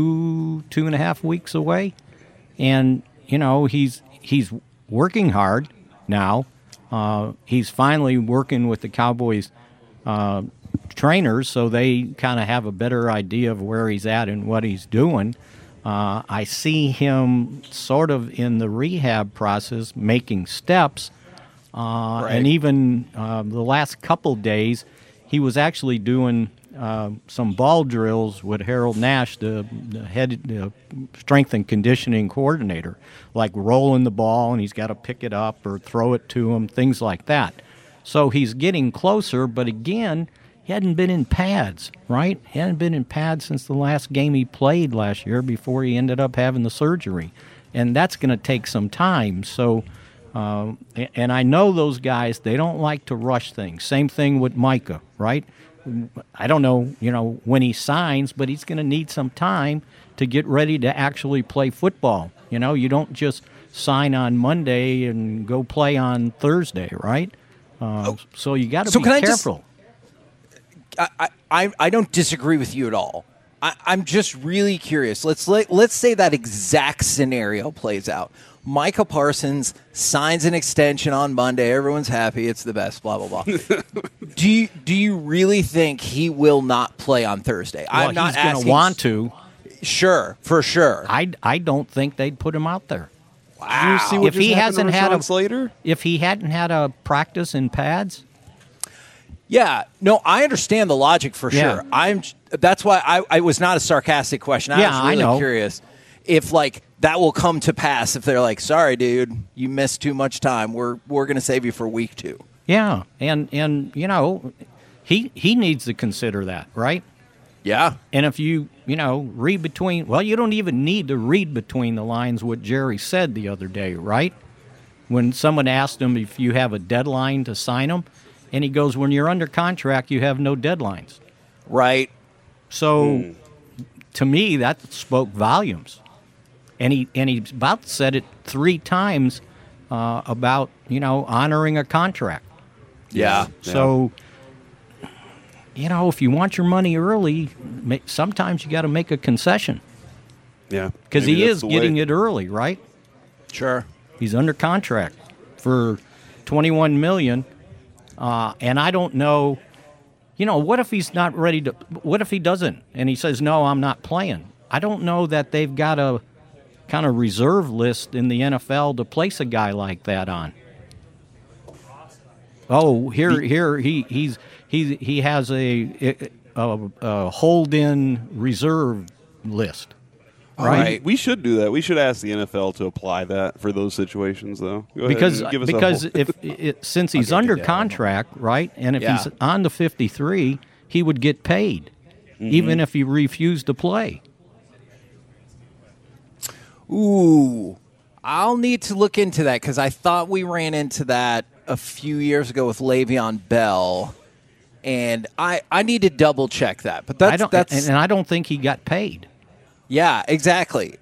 S11: 2.5 weeks away? And, he's working hard now. He's finally working with the Cowboys trainers, so they kind of have a better idea of where he's at and what he's doing. I see him sort of in the rehab process making steps. And even the last couple days, he was actually doing some ball drills with Harold Nash, the head strength and conditioning coordinator, like rolling the ball and he's got to pick it up or throw it to him, things like that. So he's getting closer, but again, He hadn't been in pads, right? He hadn't been in pads since the last game he played last year before he ended up having the surgery. And that's going to take some time. So, and I know those guys, they don't like to rush things. Same thing with Micah, right? I don't know, when he signs, but he's going to need some time to get ready to actually play football. You don't just sign on Monday and go play on Thursday, right? So you got to be careful.
S4: I don't disagree with you at all. I'm just really curious. Let's say that exact scenario plays out. Micah Parsons signs an extension on Monday. Everyone's happy. It's the best. Blah blah blah. Do you really think he will not play on Thursday?
S11: Well,
S4: I'm not
S11: he's going
S4: asking.
S11: to want to.
S4: Sure, for sure.
S11: I don't think they'd put him out there.
S5: Wow. Did you see what just happened to Rashawn Slater?
S11: If he hadn't had a practice in pads.
S4: Yeah, no, I understand the logic for sure. That's why I was not a sarcastic question. I was really curious if that will come to pass if they're like, sorry, dude, you missed too much time. We're going to save you for week 2.
S11: Yeah, and he needs to consider that, right?
S4: Yeah.
S11: And if you read between, you don't even need to read between the lines what Jerry said the other day, right? When someone asked him if you have a deadline to sign him, and he goes, when you're under contract, you have no deadlines.
S4: Right.
S11: So, to me, that spoke volumes. And he about said it 3 times about, honoring a contract.
S4: Yeah.
S11: So, if you want your money early, sometimes you got to make a concession.
S5: Yeah.
S11: Because he is getting it early, right?
S4: Sure.
S11: He's under contract for $21 million. And I don't know, what if he's not ready to, what if he doesn't? And he says, no, I'm not playing. I don't know that they've got a kind of reserve list in the NFL to place a guy like that on. Oh, here he has a hold-in reserve list. Right.
S5: We should do that. We should ask the NFL to apply that for those situations, though.
S11: Because since he's under contract, right, and if he's on the 53, he would get paid, even if he refused to play.
S4: Ooh, I'll need to look into that because I thought we ran into that a few years ago with Le'Veon Bell, and I need to double check that. But
S11: I don't think he got paid.
S4: Yeah, exactly.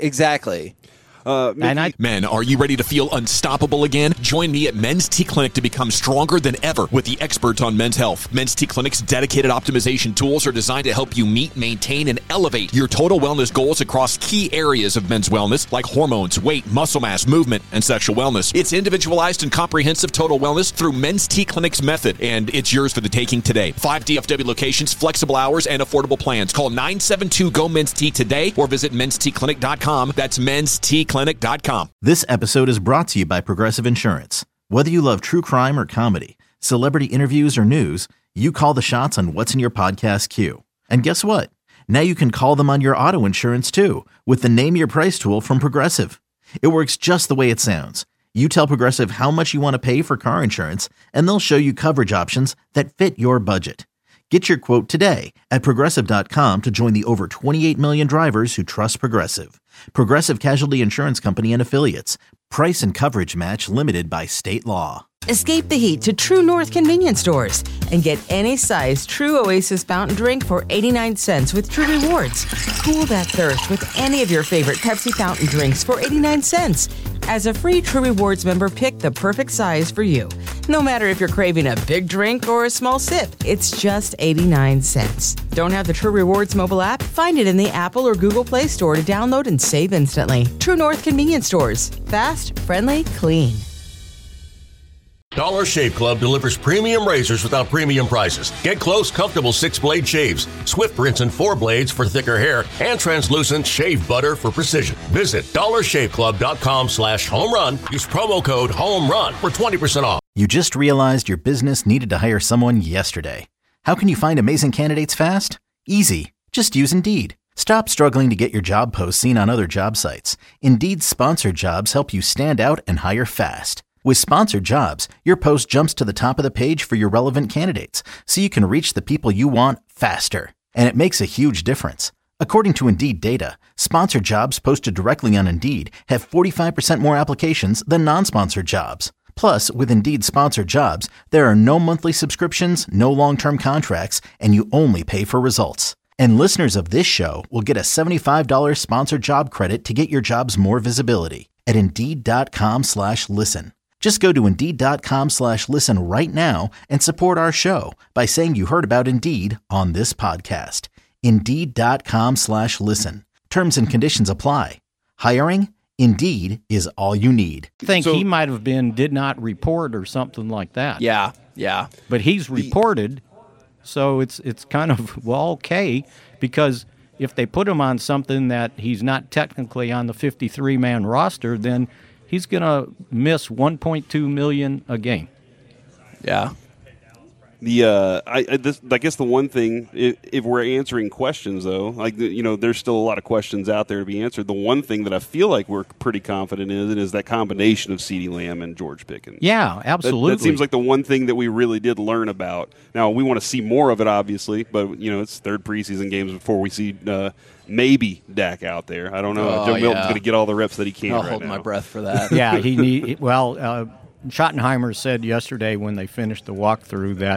S9: Men, are you ready to feel unstoppable again? Join me at Men's T Clinic to become stronger than ever with the experts on men's health. Men's T Clinic's dedicated optimization tools are designed to help you meet, maintain, and elevate your total wellness goals across key areas of men's wellness like hormones, weight, muscle mass, movement, and sexual wellness. It's individualized and comprehensive total wellness through Men's T Clinic's method, and it's yours for the taking today. 5 DFW locations, flexible hours, and affordable plans. Call 972-GO-MEN'S-T today or visit menstclinic.com. That's menstclinic.com.
S2: This episode is brought to you by Progressive Insurance. Whether you love true crime or comedy, celebrity interviews or news, you call the shots on what's in your podcast queue. And guess what? Now you can call them on your auto insurance too with the Name Your Price tool from Progressive. It works just the way it sounds. You tell Progressive how much you want to pay for car insurance, and they'll show you coverage options that fit your budget. Get your quote today at Progressive.com to join the over 28 million drivers who trust Progressive. Progressive Casualty Insurance Company and Affiliates. Price and coverage match limited by state law.
S3: Escape the heat to True North convenience stores and get any size True Oasis fountain drink for 89 cents with True Rewards. Cool that thirst with any of your favorite Pepsi fountain drinks for 89 cents. As a free True Rewards member, pick the perfect size for you. No matter if you're craving a big drink or a small sip, it's just 89 cents. Don't have the True Rewards mobile app? Find it in the Apple or Google Play Store to download and save instantly. True North convenience stores. Fast, friendly, clean.
S10: Dollar Shave Club delivers premium razors without premium prices. Get close, comfortable 6-blade shaves, swift rinse and 4 blades for thicker hair, and translucent shave butter for precision. Visit dollarshaveclub.com/homerun. Use promo code HOMERUN for 20% off.
S2: You just realized your business needed to hire someone yesterday. How can you find amazing candidates fast? Easy. Just use Indeed. Stop struggling to get your job posts seen on other job sites. Indeed's sponsored jobs help you stand out and hire fast. With Sponsored Jobs, your post jumps to the top of the page for your relevant candidates, so you can reach the people you want faster. And it makes a huge difference. According to Indeed data, sponsored jobs posted directly on Indeed have 45% more applications than non-sponsored jobs. Plus, with Indeed Sponsored Jobs, there are no monthly subscriptions, no long-term contracts, and you only pay for results. And listeners of this show will get a $75 sponsored job credit to get your jobs more visibility at Indeed.com/listen. Just go to Indeed.com/listen right now and support our show by saying you heard about Indeed on this podcast. Indeed.com/listen. Terms and conditions apply. Hiring? Indeed is all you need.
S11: I think he might have been did not report or something like that.
S4: Yeah.
S11: But he's reported, so it's kind of, well, okay, because if they put him on something that he's not technically on the 53-man roster, then he's going to miss $1.2 million a game.
S4: Yeah.
S5: I guess the one thing, if we're answering questions though, there's still a lot of questions out there to be answered. The one thing that I feel like we're pretty confident in is that combination of CeeDee Lamb and George Pickens.
S11: Yeah, absolutely.
S5: That seems like the one thing that we really did learn about. Now we want to see more of it, obviously, but it's third preseason games before we see maybe Dak out there. I don't know. Joe Milton's going to get all the reps that he can.
S4: I'll
S5: right
S4: hold
S5: now.
S4: my breath for that.
S11: Yeah, Schottenheimer said yesterday when they finished the walkthrough that,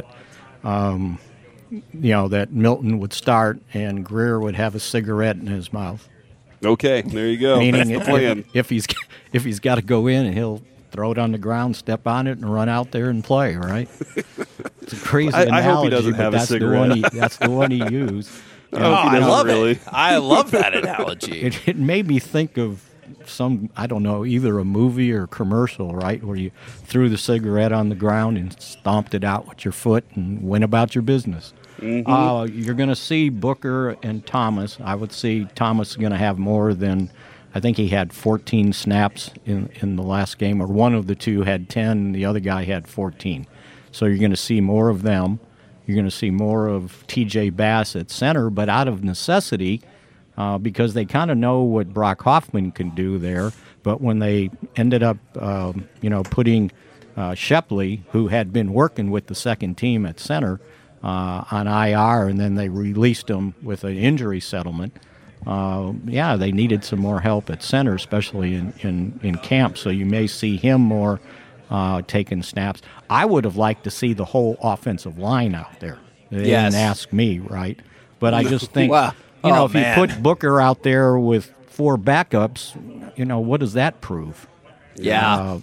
S11: that Milton would start and Greer would have a cigarette in his mouth.
S5: Okay, there you go.
S11: Meaning
S5: that's the plan.
S11: if he's got to go in, he'll throw it on the ground, step on it, and run out there and play. Right? It's a crazy analogy,
S5: I hope he doesn't have a cigarette.
S11: That's the one he used.
S4: I love it. I love that analogy.
S11: It made me think of either a movie or a commercial, right, where you threw the cigarette on the ground and stomped it out with your foot and went about your business. Mm-hmm. You're going to see Booker and Thomas. I would see Thomas going to have more than, I think he had 14 snaps in the last game, or one of the two had 10, and the other guy had 14. So you're going to see more of them. You're going to see more of T.J. Bass at center, but out of necessity, because they kind of know what Brock Hoffman can do there. But when they ended up, putting Shepley, who had been working with the second team at center, on IR, and then they released him with an injury settlement, they needed some more help at center, especially in camp. So you may see him more taking snaps. I would have liked to see the whole offensive line out there. They didn't ask me, right? But I just think...
S4: Wow.
S11: You put Booker out there with 4 backups, what does that prove?
S4: Yeah.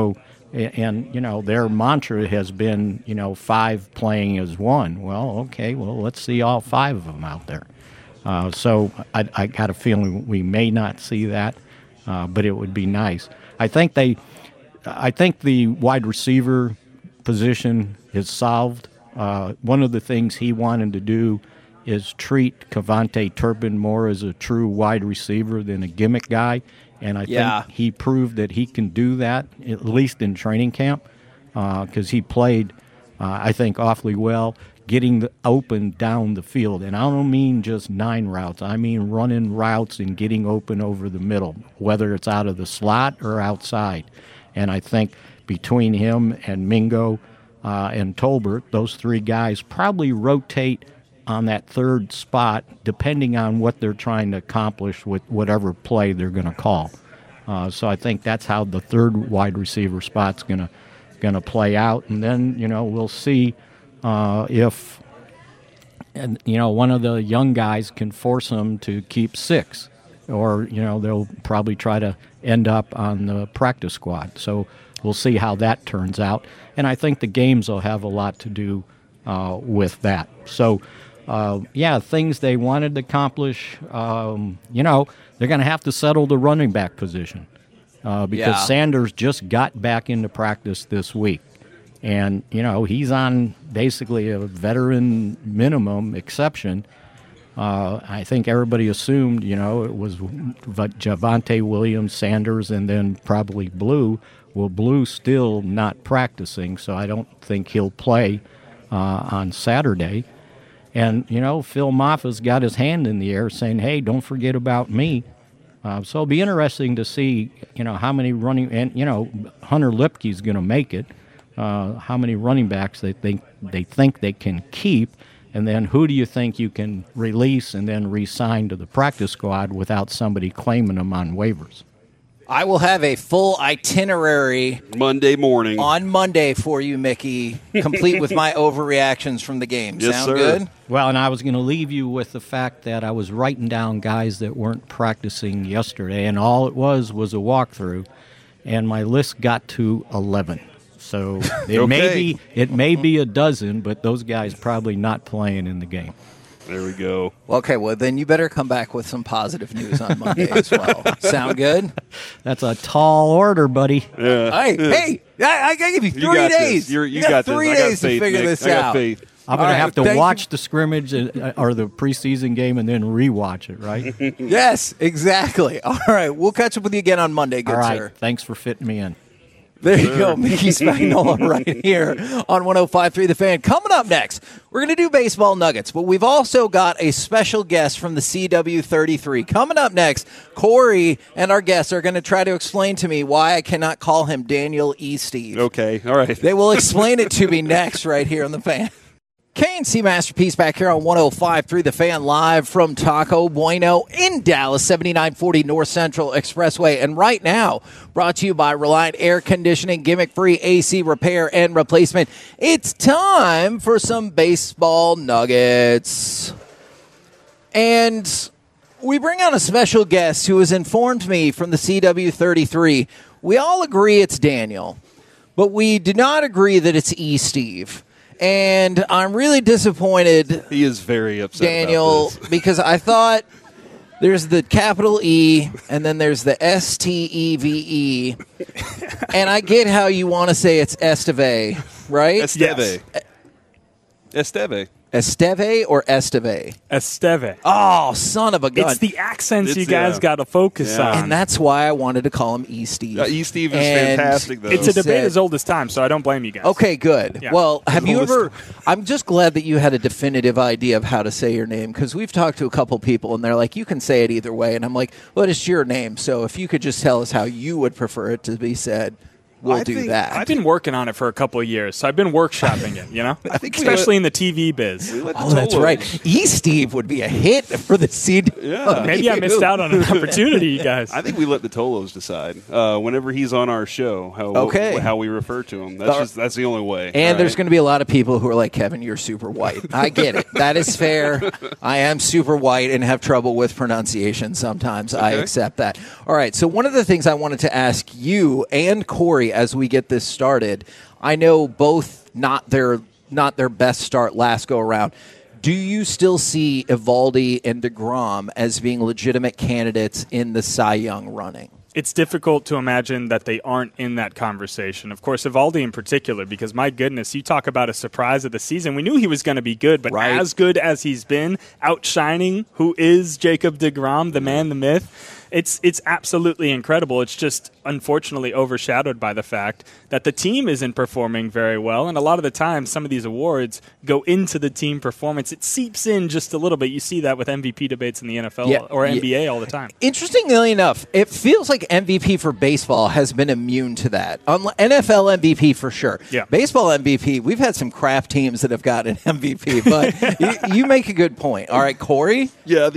S11: Their mantra has been, 5 playing as 1. Well, okay, let's see all 5 of them out there. So I got a feeling we may not see that, but it would be nice. I think the wide receiver position is solved. One of the things he wanted to do is treat Kevontae Turpin more as a true wide receiver than a gimmick guy. And I think he proved that he can do that, at least in training camp, because he played, I think, awfully well, getting open down the field. And I don't mean just 9 routes. I mean running routes and getting open over the middle, whether it's out of the slot or outside. And I think between him and Mingo and Tolbert, those 3 guys probably rotate on that third spot, depending on what they're trying to accomplish with whatever play they're going to call. So I think that's how the third wide receiver spot's going to play out, and then we'll see if one of the young guys can force them to keep 6, or they'll probably try to end up on the practice squad. So we'll see how that turns out, and I think the games will have a lot to do with that. So. Things they wanted to accomplish, they're going to have to settle the running back position because Sanders just got back into practice this week. And, he's on basically a veteran minimum exception. I think everybody assumed, it was Javonte Williams, Sanders, and then probably Blue. Well, Blue's still not practicing, so I don't think he'll play on Saturday. And, Phil Moffa's got his hand in the air saying, hey, don't forget about me. So it'll be interesting to see, how many running, and, Hunter Lipke's going to make it, how many running backs they think they can keep, and then who do you think you can release and then re-sign to the practice squad without somebody claiming them on waivers?
S4: I will have a full itinerary
S5: Monday morning
S4: on Monday for you, Mickey, complete with my overreactions from the game.
S5: Yes,
S4: Sound
S5: sir.
S4: good?
S11: Well, and I was going to leave you with the fact that I was writing down guys that weren't practicing yesterday, and all it was a walkthrough, and my list got to 11. So it may be a dozen, but those guys probably not playing in the game.
S5: There we go.
S4: Okay, well, then you better come back with some positive news on Monday as well. Sound good?
S11: That's a tall order, buddy.
S5: Yeah.
S4: Hey, I give you 3
S5: got
S4: days.
S5: this. You
S4: got
S5: got
S4: 3
S5: this. I got
S4: days to
S5: faith,
S4: figure
S5: Nick.
S4: this
S5: I got
S4: out.
S5: faith.
S11: I'm going to have to
S4: thank
S11: watch the scrimmage or the preseason game and then rewatch it, right?
S4: Yes, exactly. All right, we'll catch up with you again on Monday, good
S11: All right,
S4: sir.
S11: thanks for fitting me in.
S4: There you go, Mickey Spagnola right here on 105.3 The Fan. Coming up next, we're going to do baseball nuggets, but we've also got a special guest from the CW33. Coming up next, Corey and our guests are going to try to explain to me why I cannot call him Daniel E. Steve.
S5: Okay, all right.
S4: They will explain it to me next right here on The Fan. K&C Masterpiece back here on 105.3 The Fan, live from Taco Bueno in Dallas, 7940 North Central Expressway. And right now, brought to you by Reliant Air Conditioning, gimmick-free AC repair and replacement. It's time for some baseball nuggets. And we bring on a special guest who has informed me from the CW33. We all agree it's Daniel, but we do not agree that it's E. Steve. And I'm really disappointed.
S5: He is very upset,
S4: Daniel,
S5: about this.
S4: because I thought there's the capital E and then there's the S-T-E-V-E. And I get how you want to say it's Esteve, right?
S5: Esteve. Esteve.
S4: Esteve or Esteve?
S12: Esteve.
S4: Oh, son of a gun.
S12: It's the accents you guys got to focus on.
S4: And that's why I wanted to call him E. Steve.
S5: E. Steve is fantastic, though.
S12: It's a debate as old as time, so I don't blame you guys.
S4: Okay, good.
S12: Yeah.
S4: Well, have you ever... I'm just glad that you had a definitive idea of how to say your name, because we've talked to a couple people, and they're like, you can say it either way. And I'm like, well, it's your name, so if you could just tell us how you would prefer it to be said, we'll do that.
S12: I've been working on it for a couple of years, so I've been workshopping it,
S5: I think
S12: especially in the TV biz.
S4: Oh, that's right. E. Steve would be a hit for the CD.
S5: Yeah.
S12: Maybe I missed out on an opportunity, you guys.
S5: I think we let the Tolos decide whenever he's on our show how we refer to him. That's the only way.
S4: And there's going to be a lot of people who are like, Kevin, you're super white. I get it. That is fair. I am super white and have trouble with pronunciation sometimes. I accept that. All right, so one of the things I wanted to ask you and Corey as we get this started, I know both not their best start last go around. Do you still see Eovaldi and DeGrom as being legitimate candidates in the Cy Young running?
S12: It's difficult to imagine that they aren't in that conversation. Of course, Eovaldi in particular, because my goodness, you talk about a surprise of the season. We knew he was going to be good, but as good as he's been, outshining who is Jacob DeGrom, the man, the myth, it's absolutely incredible. It's just unfortunately overshadowed by the fact that the team isn't performing very well, and a lot of the time some of these awards go into the team performance. It seeps in just a little bit. You see that with MVP debates in the NFL or NBA all the time.
S4: Interestingly enough, it feels like MVP for baseball has been immune to that. NFL MVP for sure.
S12: Yeah.
S4: Baseball MVP, we've had some crap teams that have got an MVP, but you make a good point. All right, Corey?
S5: Yeah,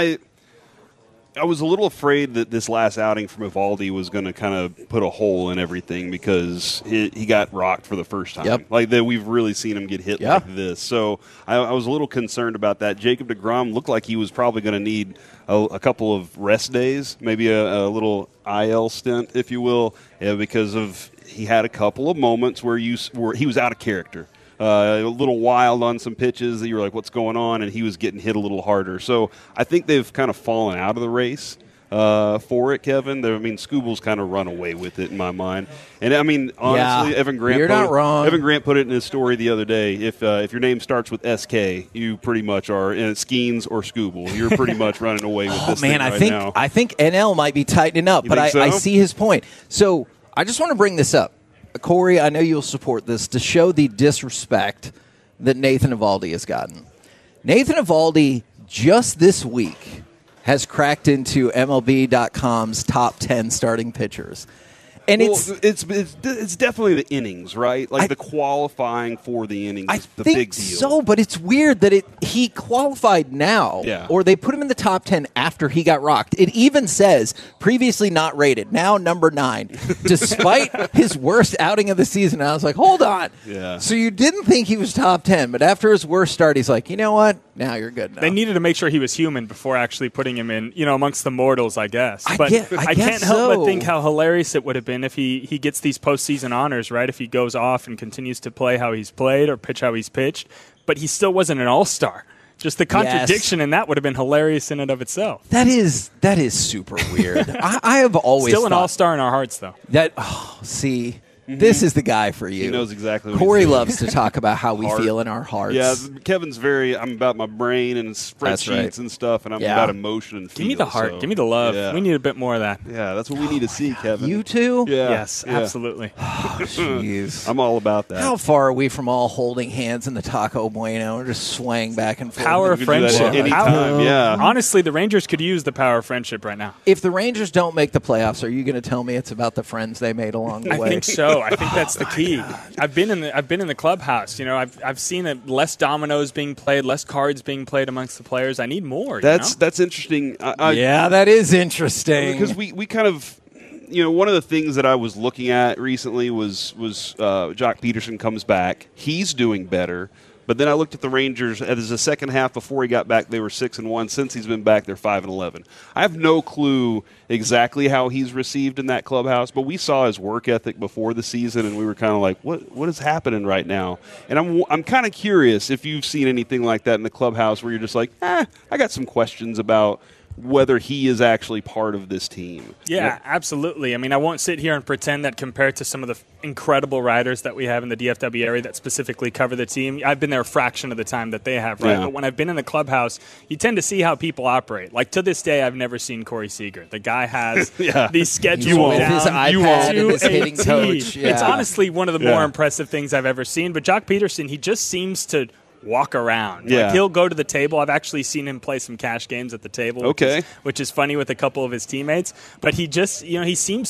S5: I was a little afraid that this last outing from Eovaldi was going to kind of put a hole in everything because he got rocked for the first time.
S4: Yep.
S5: Like that, we've really seen him get hit like this. So I was a little concerned about that. Jacob DeGrom looked like he was probably going to need a couple of rest days, maybe a little IL stint, if you will, because he had a couple of moments where he was out of character. A little wild on some pitches that you were like, what's going on? And he was getting hit a little harder. So I think they've kind of fallen out of the race for it, Kevin. Scooble's kind of run away with it in my mind. And, honestly, Evan Grant
S4: you're not wrong.
S5: Evan Grant put it in his story the other day. If your name starts with SK, you pretty much are Skeens or Scooble. You're pretty much running away with this thing right now.
S4: I think NL might be tightening up, but I see his point. So I just want to bring this up. Corey, I know you'll support this, to show the disrespect that Nathan Eovaldi has gotten. Nathan Eovaldi just this week has cracked into MLB.com's top 10 starting pitchers. And
S5: it's definitely the innings, right? Like the qualifying for the innings is the big deal.
S4: So, but it's weird that he qualified now, or they put him in the top 10 after he got rocked. It even says previously not rated, now number 9, despite his worst outing of the season. And I was like, hold on.
S5: Yeah.
S4: So you didn't think he was top 10, but after his worst start, he's like, you know what? Now you're good now.
S12: They needed to make sure he was human before actually putting him in, amongst the mortals, I guess. But I can't help but think how hilarious it would have been if he gets these postseason honors, right? If he goes off and continues to play how he's played or pitch how he's pitched, but he still wasn't an all-star. Just the contradiction in that would have been hilarious in and of itself.
S4: That is super weird. I have always
S12: still an all-star in our hearts, though.
S4: See. This is the guy for you.
S5: He knows exactly what
S4: Corey
S5: he's doing.
S4: loves to talk about how we feel in our hearts.
S5: Yeah, Kevin's I'm about my brain and spreadsheets and stuff, and I'm about emotion and feel.
S12: Give me the heart.
S5: So,
S12: give me the love.
S5: yeah.
S12: We need a bit more of that.
S5: Yeah, that's what we need to see, Kevin.
S4: You too?
S5: Yeah.
S12: Yes, absolutely.
S4: Jeez.
S5: I'm all about that.
S4: How far are we from all holding hands in the Taco Bueno and just swaying back and forth?
S12: Power of friendship.
S5: Anytime, yeah.
S12: Honestly, the Rangers could use the power of friendship right now.
S4: If the Rangers don't make the playoffs, are you going to tell me it's about the friends they made along the way?
S12: I think so. I think that's the key. I've been in the clubhouse. I've seen less dominoes being played, less cards being played amongst the players. I need more.
S5: That's interesting.
S4: That is interesting
S5: because we kind of. One of the things that I was looking at recently was Jock Peterson comes back. He's doing better. But then I looked at the Rangers as the second half before he got back. They were 6-1. Since he's been back, they're 5-11. I have no clue exactly how he's received in that clubhouse, but we saw his work ethic before the season, and we were kind of like, "What is happening right now?" And I'm kind of curious if you've seen anything like that in the clubhouse where you're just like, I got some questions about whether he is actually part of this team.
S12: Yeah, absolutely. I mean, I won't sit here and pretend that compared to some of the incredible writers that we have in the DFW area that specifically cover the team, I've been there a fraction of the time that they have, right? Yeah. But when I've been in the clubhouse, you tend to see how people operate. Like, to this day, I've never seen Corey Seager. The guy has these schedules
S4: with his iPad and his hitting coach. Yeah.
S12: It's honestly one of the more impressive things I've ever seen. But Jock Peterson, he just seems to walk around. Like, he'll go to the table. I've actually seen him play some cash games at the table, which is funny with a couple of his teammates. But he just, he seems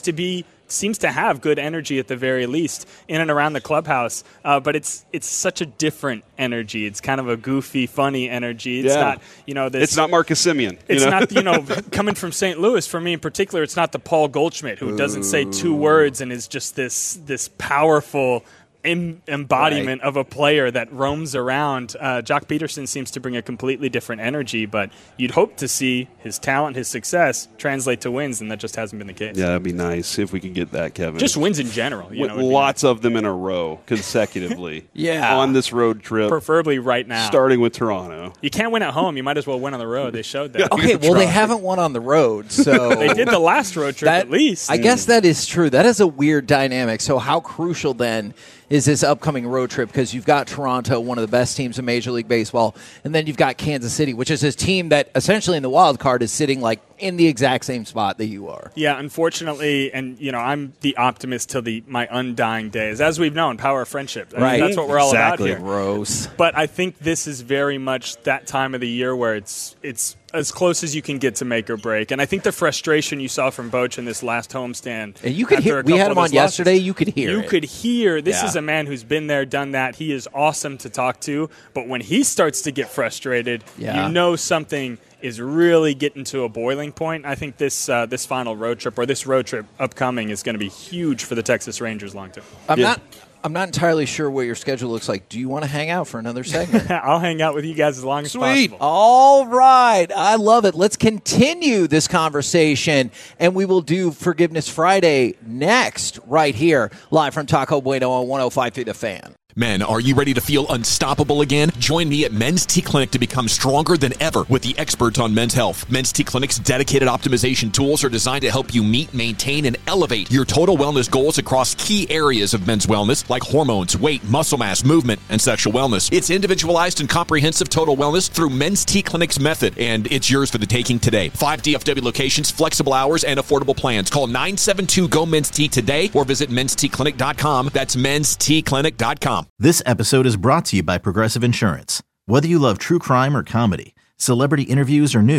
S12: to have good energy at the very least in and around the clubhouse. But it's such a different energy. It's kind of a goofy, funny energy. It's not, this.
S5: It's not Marcus Semien.
S12: It's not, coming from St. Louis, for me in particular, it's not the Paul Goldschmidt who doesn't say 2 words and is just this powerful embodiment of a player that roams around. Jock Peterson seems to bring a completely different energy, but you'd hope to see his talent, his success translate to wins, and that just hasn't been the case.
S5: Yeah, that'd be nice if we could get that, Kevin.
S12: Just wins in general.
S5: Lots of them in a row, consecutively. On this road trip.
S12: Preferably right now.
S5: Starting with Toronto.
S12: You can't win at home. You might as well win on the road. They showed that.
S4: Okay, well, they haven't won on the road, so...
S12: They did the last road trip at least.
S4: I guess that is true. That is a weird dynamic. So how crucial, then, is this upcoming road trip? Because you've got Toronto, one of the best teams in Major League Baseball, and then you've got Kansas City, which is his team that essentially in the wild card is sitting like in the exact same spot that you are.
S12: Yeah, unfortunately, and I'm the optimist till my undying days. As we've known, power of friendship. I mean, that's what we're all about here.
S4: Gross.
S12: But I think this is very much that time of the year where it's as close as you can get to make or break. And I think the frustration you saw from Boch in this last homestand.
S4: And you could hear, we had him on yesterday, you could hear
S12: You could hear, this is a man who's been there, done that. He is awesome to talk to. But when he starts to get frustrated, you know something is really getting to a boiling point. I think this final road trip, or this road trip upcoming, is going to be huge for the Texas Rangers long term.
S4: I'm not entirely sure what your schedule looks like. Do you want to hang out for another segment?
S12: I'll hang out with you guys as long as possible.
S4: All right. I love it. Let's continue this conversation, and we will do Forgiveness Friday next right here, live from Taco Bueno on 105.3 The Fan.
S9: Men, are you ready to feel unstoppable again? Join me at Men's T Clinic to become stronger than ever with the experts on men's health. Men's T Clinic's dedicated optimization tools are designed to help you meet, maintain, and elevate your total wellness goals across key areas of men's wellness like hormones, weight, muscle mass, movement, and sexual wellness. It's individualized and comprehensive total wellness through Men's T Clinic's method, and it's yours for the taking today. 5 DFW locations, flexible hours, and affordable plans. Call 972-GO-MEN'S-T today or visit menstclinic.com. That's menstclinic.com.
S2: This episode is brought to you by Progressive Insurance. Whether you love true crime or comedy, celebrity interviews or news,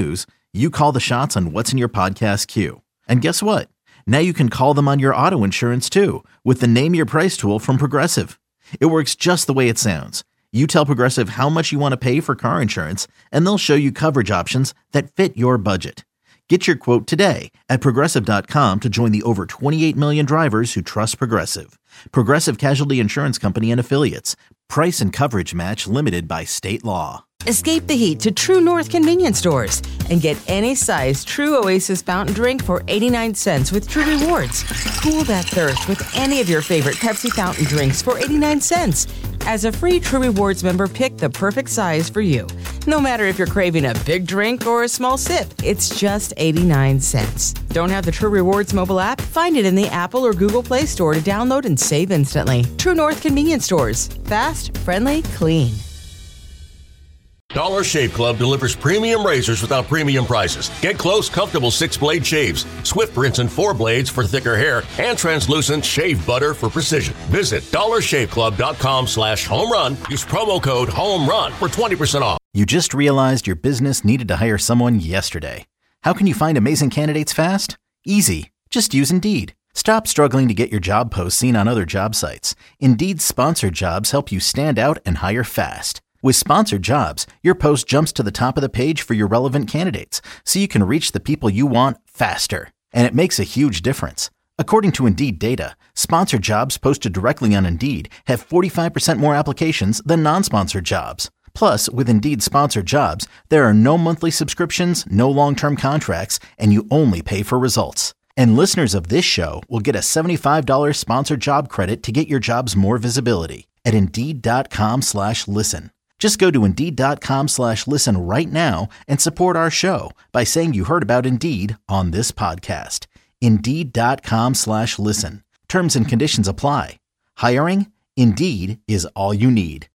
S2: You call the shots on what's in your podcast queue. And guess what? Now you can call them on your auto insurance too with the Name Your Price tool from Progressive. It works just the way it sounds. You tell Progressive how much you want to pay for car insurance, and they'll show you coverage options that fit your budget. Get your quote today at Progressive.com to join the over 28 million drivers who trust Progressive. Progressive Casualty Insurance Company and Affiliates. Price and coverage match limited by state law.
S3: Escape the heat to True North convenience stores and get any size True Oasis fountain drink for 89 cents with True Rewards. Cool that thirst with any of your favorite Pepsi fountain drinks for 89 cents. As a free True Rewards member, pick the perfect size for you. No matter if you're craving a big drink or a small sip, it's just 89 cents. Don't have the True Rewards mobile app? Find it in the Apple or Google Play Store to download and save instantly. True North convenience stores. Fast, friendly, clean.
S10: Dollar Shave Club delivers premium razors without premium prices. Get close, comfortable 6-blade shaves, Swift rinse and 4 blades for thicker hair, and translucent shave butter for precision. Visit dollarshaveclub.com/homerun. Use promo code HOMERUN for 20% off.
S2: You just realized your business needed to hire someone yesterday. How can you find amazing candidates fast? Easy. Just use Indeed. Stop struggling to get your job posts seen on other job sites. Indeed's sponsored jobs help you stand out and hire fast. With sponsored jobs, your post jumps to the top of the page for your relevant candidates, so you can reach the people you want faster. And it makes a huge difference. According to Indeed data, sponsored jobs posted directly on Indeed have 45% more applications than non-sponsored jobs. Plus, with Indeed sponsored jobs, there are no monthly subscriptions, no long-term contracts, and you only pay for results. And listeners of this show will get a $75 sponsored job credit to get your jobs more visibility at Indeed.com/listen. Just go to Indeed.com/listen right now and support our show by saying you heard about Indeed on this podcast. Indeed.com/listen. Terms and conditions apply. Hiring? Indeed is all you need.